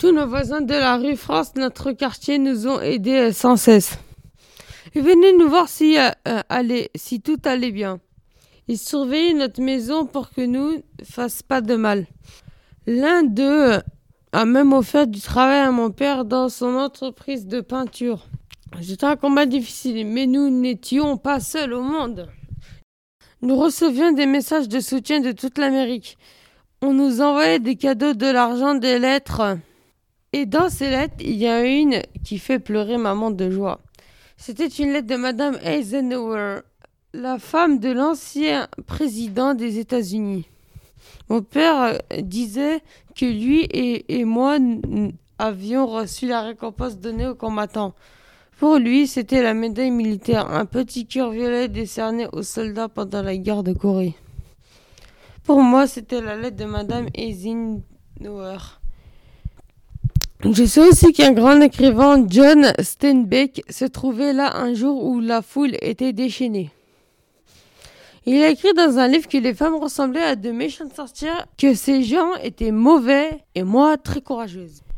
Tous nos voisins de la rue France, notre quartier, nous ont aidés sans cesse. Ils venaient nous voir si tout allait bien. Ils surveillaient notre maison pour que nous ne fassions pas de mal. L'un d'eux a même offert du travail à mon père dans son entreprise de peinture. C'était un combat difficile, mais nous n'étions pas seuls au monde. Nous recevions des messages de soutien de toute l'Amérique. On nous envoyait des cadeaux, de l'argent, des lettres. Et dans ces lettres, il y a une qui fait pleurer maman de joie. C'était une lettre de Madame Eisenhower, la femme de l'ancien président des États-Unis. Mon père disait que lui et moi avions reçu la récompense donnée aux combattants. Pour lui, c'était la médaille militaire, un petit cœur violet décerné aux soldats pendant la guerre de Corée. Pour moi, c'était la lettre de Madame Eisenhower. Je sais aussi qu'un grand écrivain, John Steinbeck, se trouvait là un jour où la foule était déchaînée. Il a écrit dans un livre que les femmes ressemblaient à de méchantes sorcières, que ces gens étaient mauvais et moi très courageuse.